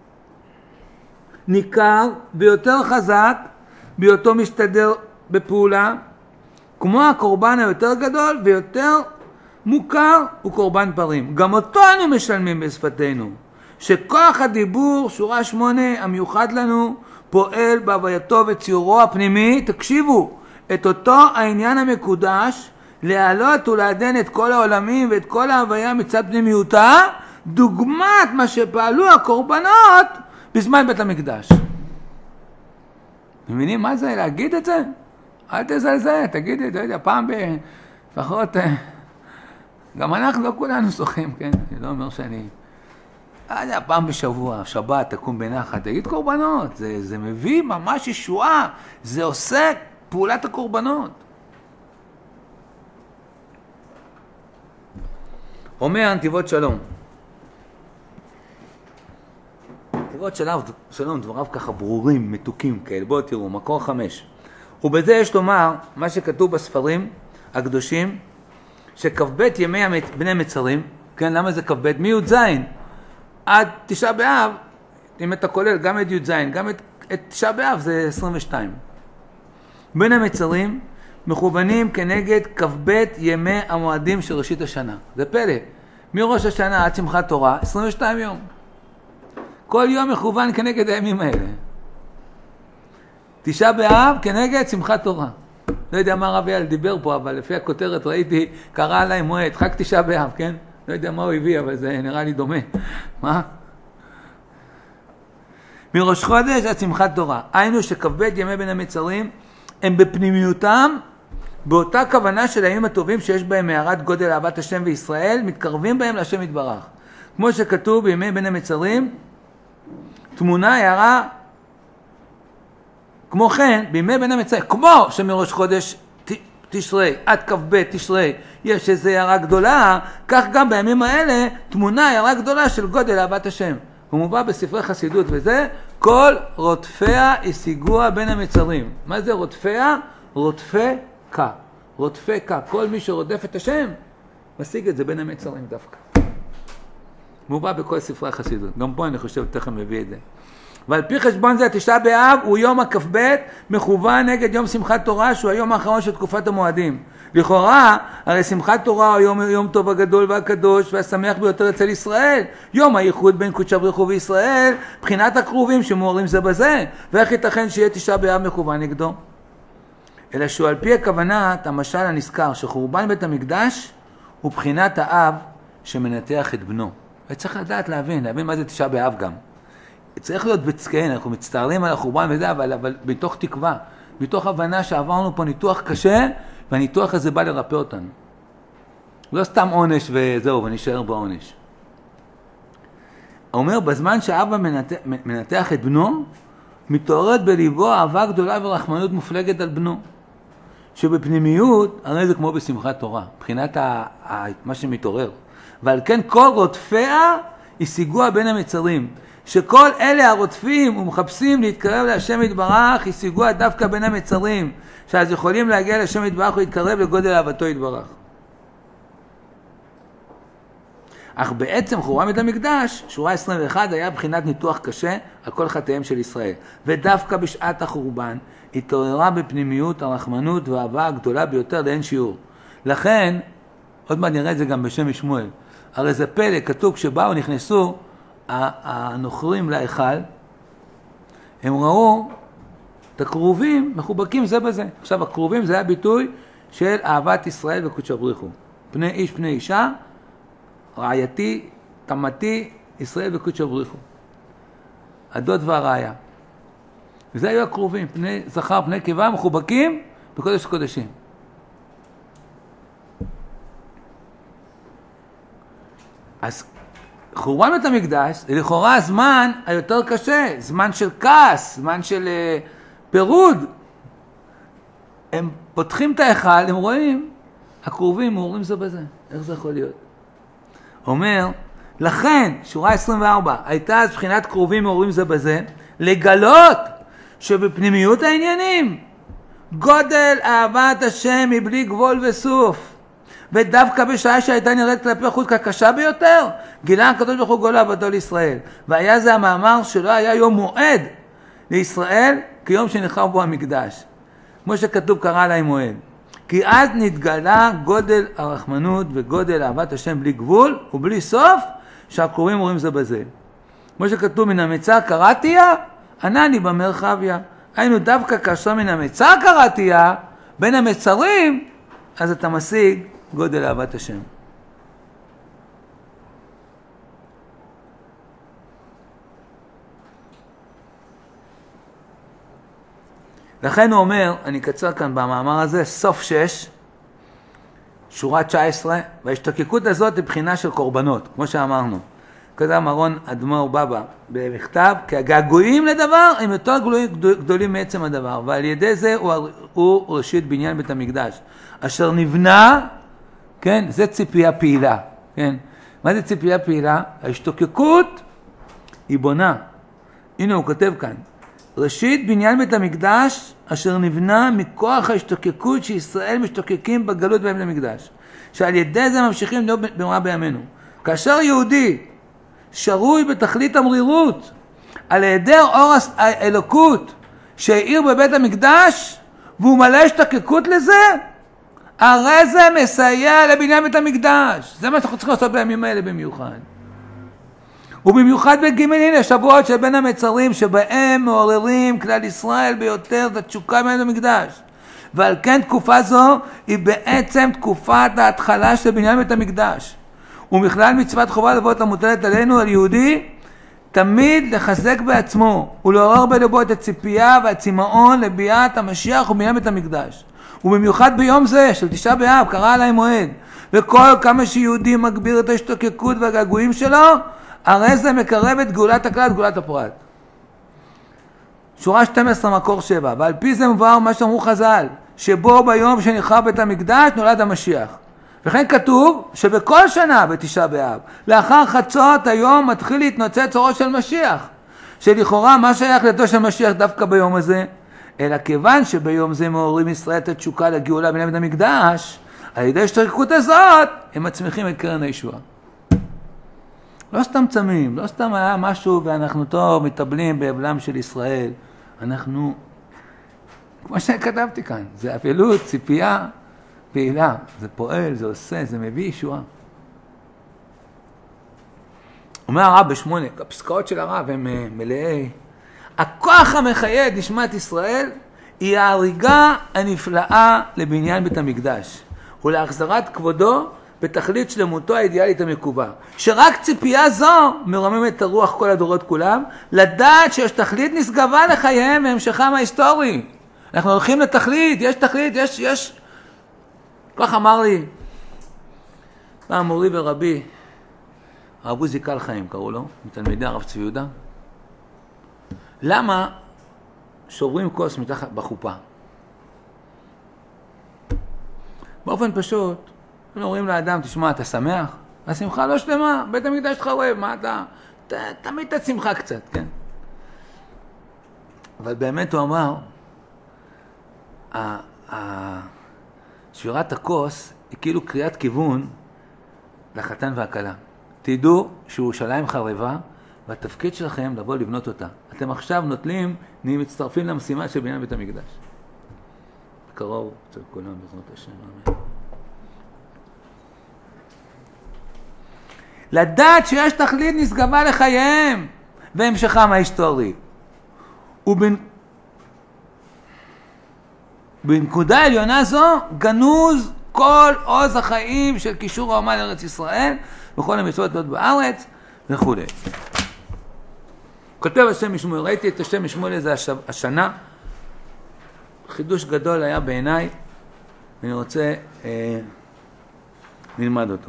ניכר ויותר חזק, בהיותו מסתדר בפעולה, כמו הקורבן היותר גדול ויותר מוכר הוא קורבן פרים. גם אותו אנו משלמים בשפתנו. שכוח הדיבור, שורה שמונה, המיוחד לנו, פועל בהווייתו וציורו הפנימי, תקשיבו, את אותו העניין המקודש, להעלות ולעדן את כל העולמים ואת כל ההוויה מצד פנימיותה, דוגמת מה שפעלו הקורבנות בזמן בית המקדש. מבינים מה זה? להגיד את זה? אל תזלזל, תגיד את זה, יודע, פעם לפחות, גם אנחנו לא כולנו שוחים, כן? אני לא אומר שאני... יודע, פעם בשבוע, שבת, תקום בנחת, תגיד קורבנות, זה, זה מביא ממש ישועה, זה עושה פעולת הקורבנות. אומר נתיבות שלום, נתיבות שלום, שלום דבריו ככה ברורים, מתוקים כאלה, בואו תראו, מקור חמש. ובזה יש לומר, מה שכתוב בספרים הקדושים, שכ"ב ימי בני מצרים, כן, למה זה כ"ב? מי י' זין? עד תשעה באב, אם אתה כולל גם את י' זין, גם את, את תשעה באב זה עשרים ושתיים. בין המצרים מכוונים כנגד כ"ב ימי המועדים של ראשית השנה. זה פלא. מראש השנה עד שמחת תורה, עשרים ושתיים יום. כל יום מכוון כנגד הימים האלה. תשעה באב כנגד שמחת תורה. לא יודע מה רבי אל דיבר פה, אבל לפי הכותרת ראיתי, קרא עליי מועד, חג תשעה באב, כן? לא יודע מה הוא הביא, אבל זה נראה לי דומה. מה? מראש חודש עד שמחת תורה. היינו שכ"ב ימי בין המצרים הם בפנימיותם, באותה כוונה של הימים הטובים שיש בהם מערת גודל אהבת השם וישראל, מתקרבים בהם להשם יתברך. כמו שכתוב בימי בין המצרים, תמונה הערה, כמו כן, בימי בין המצרים, כמו שמראש חודש תשרי עד כ"ב תשרי יש איזו הערה גדולה, כך גם בימים האלה תמונה הערה גדולה של גודל אהבת השם. הוא מובא בספרי חסידות וזה, כל רודפיה השיגוה בין המצרים. מה זה רודפיה? רודפי קה. רודפי קה. כל מי שרודף את השם, משיג את זה בין המצרים דווקא. מובא בכל ספרי החסידות. גם פה אני חושב תכף מביא את זה. ועל פי חשבון זה התשעה באב הוא יום הכ"ב מכוון נגד יום שמחת תורה שהוא היום האחרון של תקופת המועדים. לכאורה, הרי שמחת תורה הוא יום, יום טוב הגדול והקדוש והשמח ביותר אצל ישראל. יום הייחוד בין קודשא בריך הוא וישראל, בחינת הקרובים שמוארים זה בזה. ואיך ייתכן שיהיה תשעה באב מכוון נגדו? אלא שהוא על פי הכוונת המשל הנזכר שחורבן בית המקדש הוא בחינת האב שמנתח את בנו. וצריך לדעת להבין, להבין מה זה תשעה באב גם. צריך להיות בצקן, אנחנו מצטערים על החורבן וזה, אבל, אבל בתוך תקווה, בתוך הבנה שעברנו פה ניתוח קשה, והניתוח הזה בא לרפא אותנו. לא סתם עונש וזהו, ונשאר בעונש. הוא אומר, בזמן שאבא מנתח, מנתח את בנו, מתעוררת בליבו אהבה גדולה ורחמנות מופלגת על בנו. שבפנימיות, הרי זה כמו בשמחת תורה, מבחינת ה, ה, מה שמתעורר. ועל כן כל רודפיה השיגוה בין המצרים. שכל אלה הרודפים ומחפשים להתקרב להשם יתברך, השיגוה דווקא בין המצרים. שאז יכולים להגיע להשם יתברך ולהתקרב לגודל אהבתו יתברך. אך בעצם חורבן בית המקדש, שורה עשרים ואחת, היה בחינת ניתוח קשה על כל חטאיהם של ישראל. ודווקא בשעת החורבן התעוררה בפנימיות הרחמנות והאהבה הגדולה ביותר לאין שיעור. לכן, עוד מעט נראה את זה גם בשם שמואל, הרי זה פלא, כתוב כשבאו, נכנסו הנוכרים להיכל, הם ראו את הקרובים מחובקים זה בזה. עכשיו הקרובים זה היה ביטוי של אהבת ישראל וקודש בריך הוא. פני איש פני אישה, רעייתי, תמתי, ישראל וקודש בריך הוא. הדוד והרעיה. וזה היו הקרובים, פני זכר פני קיבה מחובקים בקודש קודשים. אז חורבן בית המקדש זה לכאורה הזמן היותר קשה, זמן של כעס, זמן של uh, פירוד. הם פותחים את ההיכל, הם רואים, הקרובים אומרים זה בזה. איך זה יכול להיות? אומר, לכן, שורה עשרים וארבע, הייתה אז בחינת קרובים אומרים זה בזה, לגלות שבפנימיות העניינים, גודל אהבת השם מבלי גבול וסוף. ודווקא בשעה שהייתה נראית כלפי חוץ כקשה ביותר, גילה הקדוש ברוך הוא גול אהבתו לישראל. והיה זה המאמר שלא היה יום מועד לישראל כיום שנחרב בו המקדש. כמו שכתוב קרא להם מועד. כי אז נתגלה גודל הרחמנות וגודל אהבת השם בלי גבול ובלי סוף, שהקוראים אומרים זה בזה. כמו שכתוב מן המצא קראתיה, ענני במרחביה. היינו דווקא כאשר מן המצא קראתיה, בין המצרים, אז אתה משיג גודל אהבת השם. לכן הוא אומר, אני אקצר כאן במאמר הזה, סוף שש, שורה תשע עשרה, וההשתוקקות הזאת היא בחינה של קורבנות, כמו שאמרנו. כזה מרון אדמו"ר בבא במכתב, כי הגעגועים לדבר הם יותר גדולים מעצם הדבר, ועל ידי זה הוא, הוא ראשית בניין בית המקדש, אשר נבנה, כן, זה ציפייה פעילה, כן. מה זה ציפייה פעילה? ההשתוקקות היא בונה. הנה הוא כותב כאן, ראשית בניין בית המקדש אשר נבנה מכוח ההשתוקקות שישראל משתוקקים בגלות בהם למקדש, שעל ידי זה ממשיכים להיות במראה בימינו. כאשר יהודי שרוי בתכלית המרירות על היעדר אור האלוקות שהאיר בבית המקדש והוא מלא השתוקקות לזה, הרי זה מסייע לבניין בית המקדש. זה מה שאנחנו צריכים לעשות בימים האלה במיוחד. ובמיוחד בגימלין השבועות שבין המצרים שבהם מעוררים כלל ישראל ביותר את התשוקה בבית המקדש. ועל כן תקופה זו היא בעצם תקופת ההתחלה של בניין בית המקדש. ומכלל מצוות חובה לבאות המוטלת עלינו, על יהודי, תמיד לחזק בעצמו ולעורר בלבו את הציפייה והצימאון לביאת המשיח ובניין בית המקדש. ובמיוחד ביום זה של תשעה באב קרא עליי מועד, וכל כמה שיהודי מגביר את ההשתוקקות והגעגועים שלו, הרי זה מקרב את גאולת הכלל, גאולת הפרט. שורה שתים עשרה מקור שבע, ועל פי זה מבואר מה שאמרו חז"ל, שבו ביום שנחרב בית המקדש נולד המשיח. וכן כתוב שבכל שנה בתשעה באב, לאחר חצות היום מתחיל להתנוצץ אורו של משיח, שלכאורה מה שייך לתו של משיח דווקא ביום הזה, אלא כיוון שביום זה מעוררים ישראל את התשוקה לגאולה בניין בית המקדש, על ידי ההשתוקקות הזאת הם מצמיחים את קרן הישועה. לא סתם צמים, לא סתם היה משהו ואנחנו טוב מטבלים באבלם של ישראל. אנחנו, כמו שכתבתי כאן, זה אפלות, ציפייה, פעילה. זה פועל, זה עושה, זה מביא ישועה. אומר הרב בשמונה, הפסקאות של הרב הם מלאי. הכוח המחיה את נשמת ישראל היא ההריגה הנפלאה לבניין בית המקדש ולהחזרת כבודו בתכלית שלמותו האידיאלית המקובה. שרק ציפייה זו מרוממת את הרוח כל הדורות כולם, לדעת שיש תכלית נשגבה לחייהם והמשכם ההיסטורי. אנחנו הולכים לתכלית, יש תכלית, יש, יש. כך אמר לי, פעם מורי ורבי, הרב עוזי קל חיים קראו לו, מתלמידי הרב צבי יהודה. למה שוברים כוס מתחת בחופה? באופן פשוט, אומרים לאדם, תשמע, אתה שמח? השמחה לא שלמה, בית המקדש שלך אוהב, מה אתה? ת, תמיד תשמחה קצת, כן? אבל באמת הוא אמר, שבירת הכוס היא כאילו קריאת כיוון לחתן והכלה. תדעו שירושלים חרבה, והתפקיד שלכם לבוא לבנות אותה. אתם עכשיו נוטלים, נהיים מצטרפים למשימה של בניין בית המקדש. קרוב, אצל כולם, בעזרת השם, אמן. לדעת שיש תכלית נשגבה לחייהם והמשכם ההיסטורי. ובנקודה עליונה זו גנוז כל עוז החיים של קישור האומה לארץ ישראל וכל המצוות להיות בארץ וכו'. כותב השם משמואל, ראיתי את השם משמואל איזה השנה, חידוש גדול היה בעיניי, ואני רוצה אה, ללמד אותו.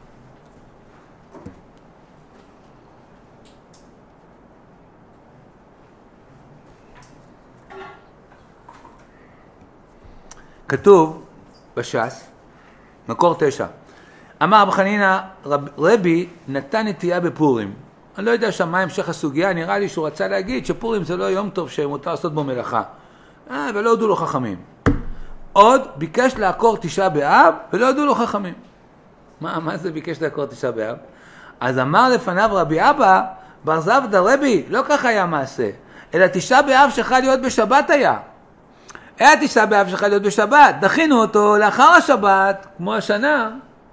כתוב בש"ס, מקור תשע, אמר רבי חנינא, רב, רבי נתן נטייה בפורים. אני לא יודע שם מה המשך הסוגיה, נראה לי שהוא רצה להגיד שפורים זה לא יום טוב שמותר לעשות בו מלאכה. אה, ולא יודו לו חכמים. עוד ביקש לעקור תשעה באב ולא יודו לו חכמים. מה, מה זה ביקש לעקור תשעה באב? אז אמר לפניו רבי אבא, בר זבדא רבי, לא ככה היה מעשה, אלא תשעה באב שחל להיות בשבת היה. היה תשעה באב שחל להיות בשבת, דחינו אותו לאחר השבת, כמו השנה.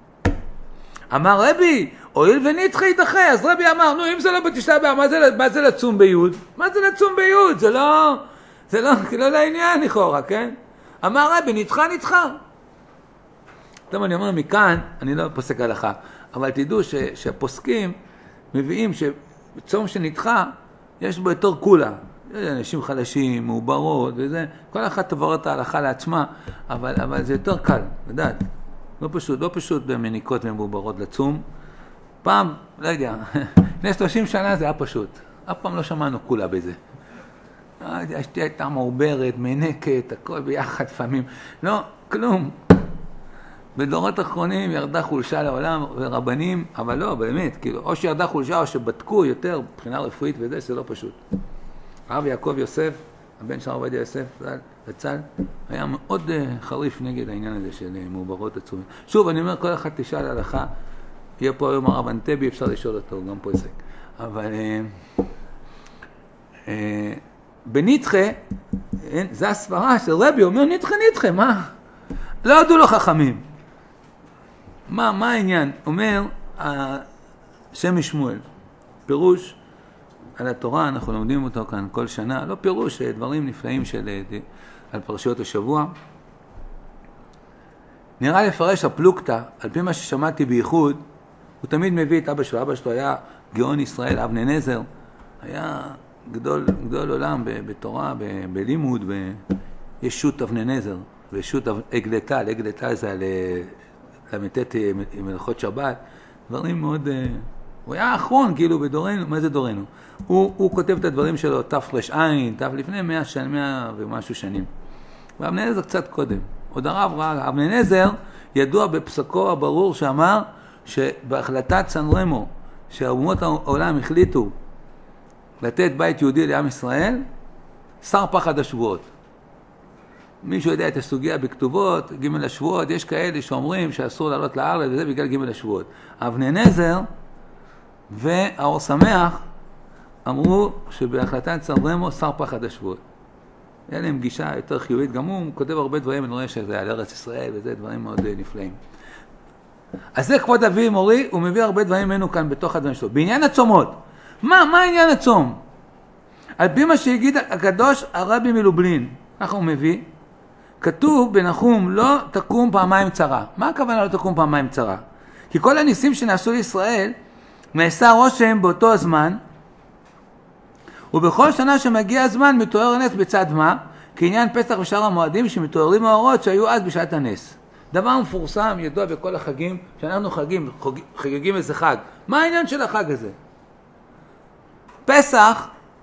אמר רבי, הואיל ונדחה יידחה, אז רבי אמר, נו, אם זה לא בתשעה באב, מה זה, מה זה לצום ביוד? מה זה לצום ביוד? זה לא, זה לא, זה לא לעניין לכאורה, כן? אמר רבי, נדחה, נדחה. טוב, אני אומר מכאן, אני לא פוסק הלכה, אבל תדעו ש, שהפוסקים מביאים שבצום שנדחה, יש בו יותר כולה. אנשים חלשים, מעוברות וזה, כל אחת תברר את ההלכה לעצמה, אבל, אבל זה יותר קל, לדעת. לא פשוט, לא פשוט במניקות ומעוברות לצום. פעם, לא יודע, לפני שלושים שנה זה היה פשוט. אף פעם לא שמענו כולה בזה. אשתי הייתה מעוברת, מנקת, הכל ביחד לפעמים. לא, כלום. בדורות האחרונים ירדה חולשה לעולם ורבנים, אבל לא, באמת, כאילו, או שירדה חולשה או שבדקו יותר מבחינה רפואית וזה, זה לא פשוט. הרב יעקב יוסף, הבן של הרב עובדיה יוסף, זצ"ל, היה מאוד uh, חריף נגד העניין הזה של uh, מעוברות עצומים. שוב, אני אומר, כל אחד תשאל הלכה, יהיה פה היום הרב אנטבי, אפשר לשאול אותו, גם פה עסק. אבל uh, uh, בנדחה, זה הסברה של רבי, אומר נדחה נדחה, מה? לא יודו לו חכמים. מה, מה העניין? אומר השם משמואל, פירוש, על התורה, אנחנו לומדים אותו כאן כל שנה, לא פירוש, דברים נפלאים של, על פרשיות השבוע. נראה לפרש הפלוגתא, על פי מה ששמעתי בייחוד, הוא תמיד מביא את אבא שלו, אבא שלו היה גאון ישראל, אבני נזר, היה גדול, גדול עולם בתורה, בלימוד, יש שו"ת אבני נזר, ושו"ת אגלטל, אגלטל זה על למתת מלאכות שבת, דברים מאוד... הוא היה האחרון, כאילו, בדורנו, מה זה דורנו? הוא, הוא כותב את הדברים שלו, תף רש עין, תף לפני מאה, שנים, מאה ומשהו שנים. ואבני נזר קצת קודם. עוד הרב ראה, אבני נזר ידוע בפסקו הברור שאמר שבהחלטת סן רמו, שאומות העולם החליטו לתת בית יהודי לעם ישראל, שר פחד השבועות. מישהו יודע את הסוגיה בכתובות, ג' השבועות, יש כאלה שאומרים שאסור לעלות לארץ וזה בגלל ג' השבועות. אבני נזר והאור שמח אמרו שבהחלטת סן רמו שר פחד השבועות. היה להם גישה יותר חיובית, גם הוא כותב הרבה דברים, אני רואה שזה על ארץ ישראל וזה דברים מאוד נפלאים. אז זה כבוד אבי מורי, הוא מביא הרבה דברים ממנו כאן בתוך הדברים שלו. בעניין הצומות, מה, מה העניין הצום? על פי מה שהגיד הקדוש הרבי מלובלין, ככה הוא מביא, כתוב בנחום לא תקום פעמיים צרה. מה הכוונה לא תקום פעמיים צרה? כי כל הניסים שנעשו לישראל, נעשה רושם באותו הזמן, ובכל שנה שמגיע הזמן מתואר הנס בצד מה? כעניין פסח ושאר המועדים שמתוארים האורות שהיו אז בשעת הנס. דבר מפורסם, ידוע בכל החגים, שאנחנו חגים, חגגים איזה חג. מה העניין של החג הזה? פסח,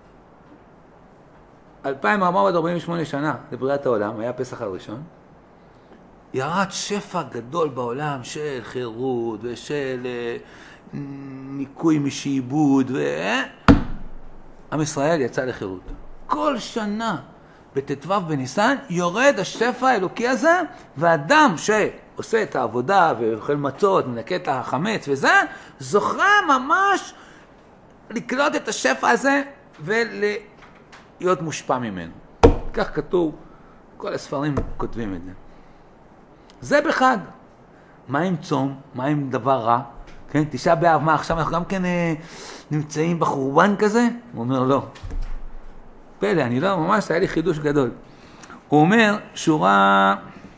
אלפיים ארבע מאות ארבעים ושמונה שנה לבריאת העולם, היה פסח הראשון, ירד שפע גדול בעולם של חירות ושל uh, ניקוי משעבוד, ועם ישראל יצא לחירות. כל שנה בט"ו בניסן יורד השפע האלוקי הזה, ואדם שעושה את העבודה ואוכל מצות, מנקה את החמץ וזה, זוכה ממש לקלוט את השפע הזה ולהיות מושפע ממנו. כך כתוב, כל הספרים כותבים את זה. זה בחג. מה עם צום? מה עם דבר רע? כן, תשעה באב, מה עכשיו אנחנו גם כן אה, נמצאים בחורבן כזה? הוא אומר לא. פלא, אני לא, ממש היה לי חידוש גדול. הוא אומר, שורה,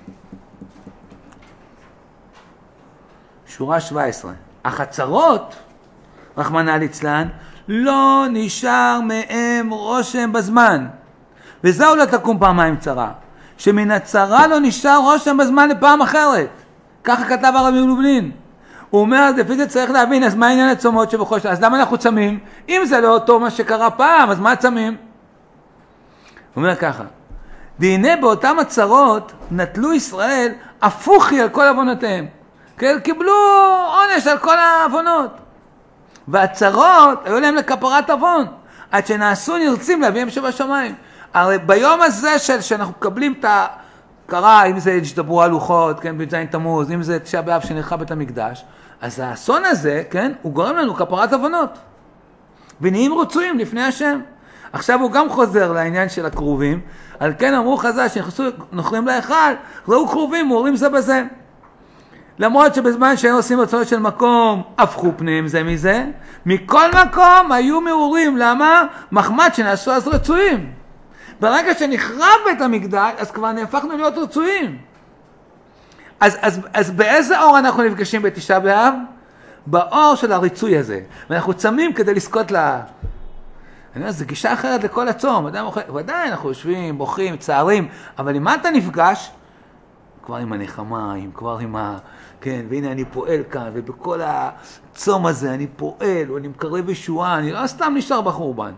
שורה שבע עשרה, החצרות, רחמנא ליצלן, לא נשאר מהם רושם בזמן, וזהו לא תקום פעמיים צרה, שמן הצרה לא נשאר רושם בזמן לפעם אחרת. ככה כתב הרבי מלובלין. הוא אומר, אז לפי זה צריך להבין, אז מה העניין הצומות שבכל שנה? אז למה אנחנו צמים? אם זה לא אותו מה שקרה פעם, אז מה צמים? הוא אומר ככה, והנה באותם הצרות נטלו ישראל הפוכי על כל עוונותיהם. קיבלו עונש על כל העוונות. והצרות היו להם לכפרת עוון, עד שנעשו נרצים להביאים שבשמיים. הרי ביום הזה של, שאנחנו מקבלים את ההכרה, אם זה השתברו הלוחות, כן, בזין תמוז, אם זה תשעה באב שנחרב בית המקדש, אז האסון הזה, כן, הוא גורם לנו כפרת עוונות. ונהיים רצויים לפני השם. עכשיו הוא גם חוזר לעניין של הקרובים, על כן אמרו חז"ל שנכנסו נוכרים להיכל, ראו קרובים, מורים זה בזה. למרות שבזמן שהם עושים רצונות של מקום, הפכו פניהם זה מזה, מכל מקום היו מעורים. למה? מחמד שנעשו אז רצויים. ברגע שנחרב בית המקדש, אז כבר נהפכנו להיות רצויים. אז, אז, אז באיזה אור אנחנו נפגשים בתשעה באב? באור של הריצוי הזה. ואנחנו צמים כדי לזכות לה... אני אומר, זו גישה אחרת לכל הצום. ודאי, אנחנו יושבים, בוכים, צערים, אבל עם מה אתה נפגש? כבר עם הנחמה, עם כבר עם ה... כן, והנה אני פועל כאן, ובכל הצום הזה אני פועל, ואני מקרב ישועה, אני לא סתם נשאר בחורבן.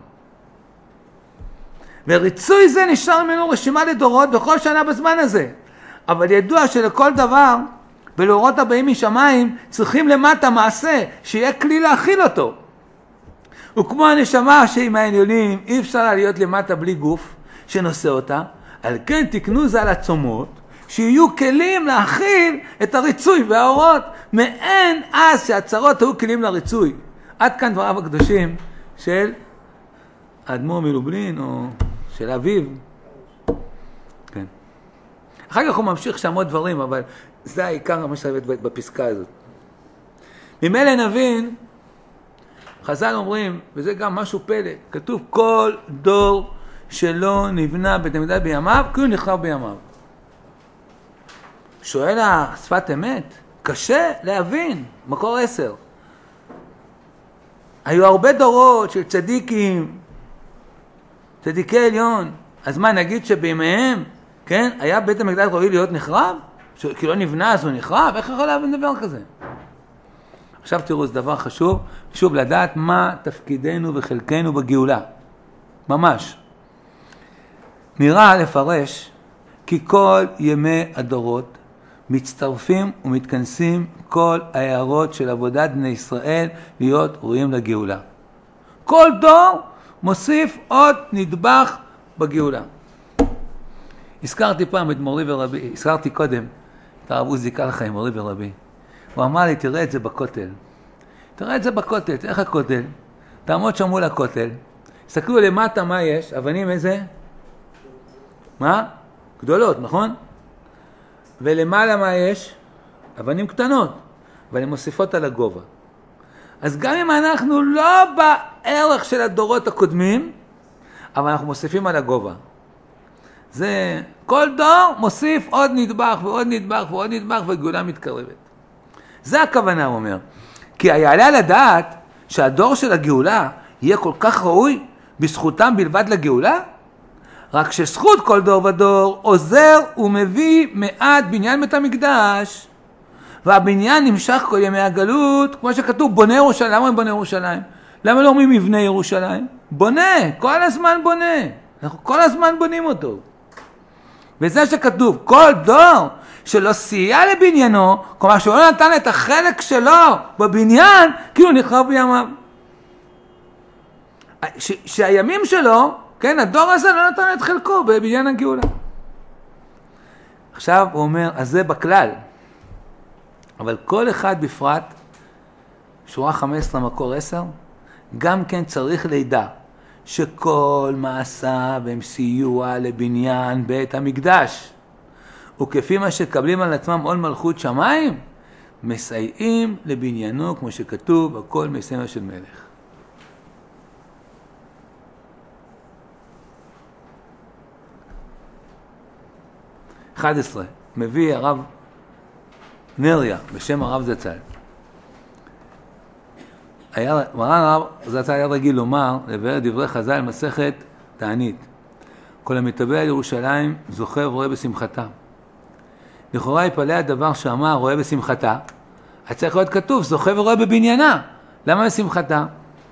וריצוי זה נשאר ממנו רשימה לדורות בכל שנה בזמן הזה. אבל ידוע שלכל דבר, ולאורות הבאים משמיים, צריכים למטה מעשה, שיהיה כלי להכיל אותו. וכמו הנשמה שעם העליונים, אי אפשר להיות למטה בלי גוף שנושא אותה, על כן תקנו זה על הצומות, שיהיו כלים להכיל את הריצוי והאורות, מעין אז שהצרות היו כלים לריצוי. עד כאן דבריו הקדושים של האדמו"ר מלובלין או של אביו. כן. אחר כך הוא ממשיך שם עוד דברים, אבל זה העיקר מה שהבאת בפסקה הזאת. ממילא נבין, חז"ל אומרים, וזה גם משהו פלא, כתוב כל דור שלא נבנה בית המקדש בימיו, כי הוא נחרב בימיו. שואל השפת אמת, קשה להבין, מקור עשר. היו הרבה דורות של צדיקים, צדיקי עליון, אז מה נגיד שבימיהם, כן, היה בית המקדש ראוי להיות נחרב? כי לא נבנה אז הוא נחרב? איך יכול להבין דבר כזה? עכשיו תראו, זה דבר חשוב, חשוב לדעת מה תפקידנו וחלקנו בגאולה. ממש. נראה לפרש כי כל ימי הדורות מצטרפים ומתכנסים כל ההערות של עבודת בני ישראל להיות ראויים לגאולה. כל דור מוסיף עוד נדבך בגאולה. הזכרתי פעם את מורי ורבי, הזכרתי קודם את הרב עוזי קלחיים, מורי ורבי. הוא אמר לי, תראה את זה בכותל. תראה את זה בכותל, איך הכותל? תעמוד שם מול הכותל, תסתכלו למטה מה יש, אבנים איזה? מה? גדולות, נכון? ולמעלה מה יש? אבנים קטנות, אבל הן מוסיפות על הגובה. אז גם אם אנחנו לא בערך של הדורות הקודמים, אבל אנחנו מוסיפים על הגובה. זה, כל דור מוסיף עוד נדבך ועוד נדבך ועוד נדבך והגאולה מתקרבת. זה הכוונה, הוא אומר. כי היעלה על הדעת שהדור של הגאולה יהיה כל כך ראוי בזכותם בלבד לגאולה, רק שזכות כל דור ודור עוזר ומביא מעט בניין בית המקדש, והבניין נמשך כל ימי הגלות, כמו שכתוב, בונה ירושלים. למה הם בונה ירושלים? למה לא אומרים מבנה ירושלים? בונה, כל הזמן בונה. אנחנו כל הזמן בונים אותו. וזה שכתוב, כל דור שלא סייע לבניינו, כלומר שהוא לא נתן את החלק שלו בבניין, כי הוא נחרב בימיו. ש- שהימים שלו, כן, הדור הזה לא נתן את חלקו בבניין הגאולה. עכשיו הוא אומר, אז זה בכלל. אבל כל אחד בפרט, שורה חמש עשרה מקור עשר, גם כן צריך לידע שכל מעשיו הם סיוע לבניין בית המקדש. וכפי מה שקבלים על עצמם עול מלכות שמיים, מסייעים לבניינו, כמו שכתוב, הכל מסייע של מלך. אחד עשר, מביא הרב נריה, בשם הרב זצ"ל. היה, מרן הרב זצ"ל היה רגיל לומר, לבאר דברי חז"ל מסכת תענית. כל המתאבל על ירושלים זוכה ורואה בשמחתה. לכאורה יפלא הדבר שאמר רואה בשמחתה, אז צריך להיות כתוב, זוכה ורואה בבניינה. למה בשמחתה?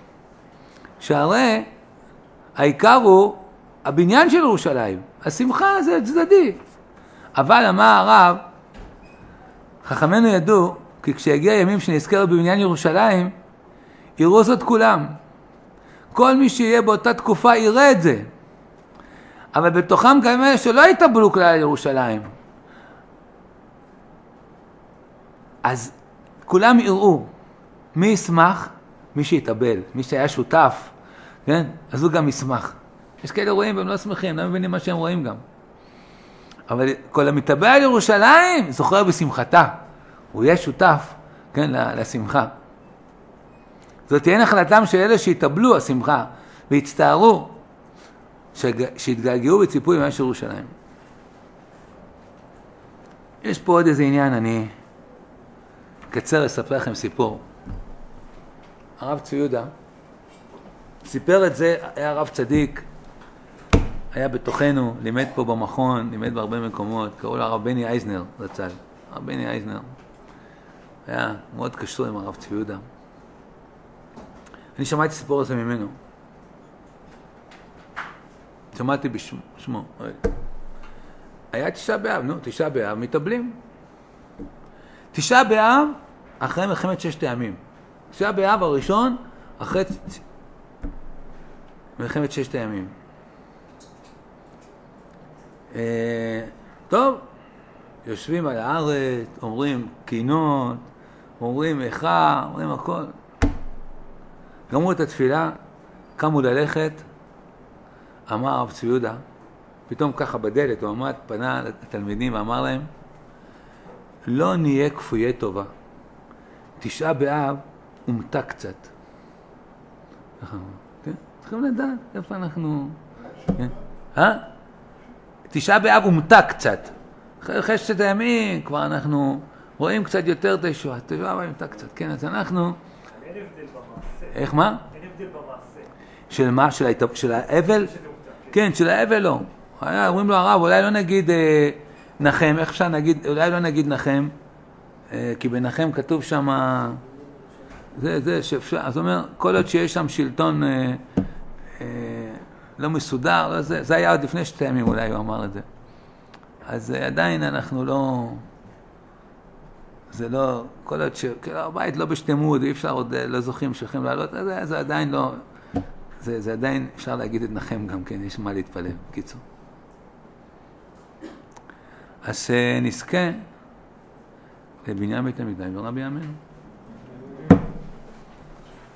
שהרי העיקר הוא הבניין של ירושלים. השמחה זה צדדי. אבל אמר הרב, חכמינו ידעו, כי כשיגיע ימים שנזכר בבניין ירושלים, יראו זאת כולם. כל מי שיהיה באותה תקופה יראה את זה. אבל בתוכם גם אלה שלא יתאבלו כלל על ירושלים. אז כולם יראו. מי ישמח? מי שיתאבל. מי שהיה שותף, כן? אז הוא גם ישמח. יש כאלה רואים והם לא שמחים, לא מבינים מה שהם רואים גם. אבל כל המתאבל על ירושלים זוכר בשמחתה. הוא יהיה שותף, כן, לשמחה. זאת תהיה נחלתם של אלה שהתאבלו השמחה והצטערו, שהתגעגעו וציפו ימי של ירושלים. יש פה עוד איזה עניין, אני קצר לספר לכם סיפור. הרב צבי יהודה סיפר את זה, היה רב צדיק, היה בתוכנו, לימד פה במכון, לימד בהרבה מקומות, קראו לו הרב בני אייזנר זצ"ל. הרב בני אייזנר היה מאוד קשור עם הרב צבי יהודה. אני שמעתי סיפור הזה ממנו. שמעתי בשמו. היה תשעה באב, נו, תשעה באב, מתאבלים. תשעה באב, אחרי מלחמת ששת הימים. תשעה באב הראשון, אחרי מלחמת ששת הימים. טוב, יושבים על הארץ, אומרים קינות, אומרים איכה, אומרים הכל. גמרו את התפילה, קמו ללכת, אמר הרב צבי יהודה, פתאום ככה בדלת, הוא עמד, פנה לתלמידים ואמר להם, לא נהיה כפויי טובה. תשעה באב הומתה קצת. כן? צריכים לדעת איפה אנחנו... כן? אה? תשעה באב הומתה קצת. אחרי ששת הימים כבר אנחנו רואים קצת יותר את הישועה. תשעה באב הומתה קצת. כן, אז אנחנו... אין הבדל במעשה. איך מה? אין הבדל במעשה. של מה? של, ההת... של האבל? כן, של האבל לא. היה, אומרים לו הרב, אולי לא נגיד אה, נחם, איך אפשר נגיד, אולי לא נגיד נחם, אה, כי בנחם כתוב שם, זה, זה שאפשר, אז הוא אומר, כל עוד שיש שם שלטון אה, אה, לא מסודר, לא זה, זה היה עוד לפני שתי ימים אולי הוא אמר את זה. אז אה, עדיין אנחנו לא, זה לא, כל עוד שכאילו הבית לא בשתמות, אי אפשר עוד, לא זוכים שולחים לעלות, זה, זה עדיין לא, זה, זה עדיין אפשר להגיד את נחם גם כן, יש מה להתפלל, בקיצור. אז נזכה לבניין בית המקדש ורבי ימינו.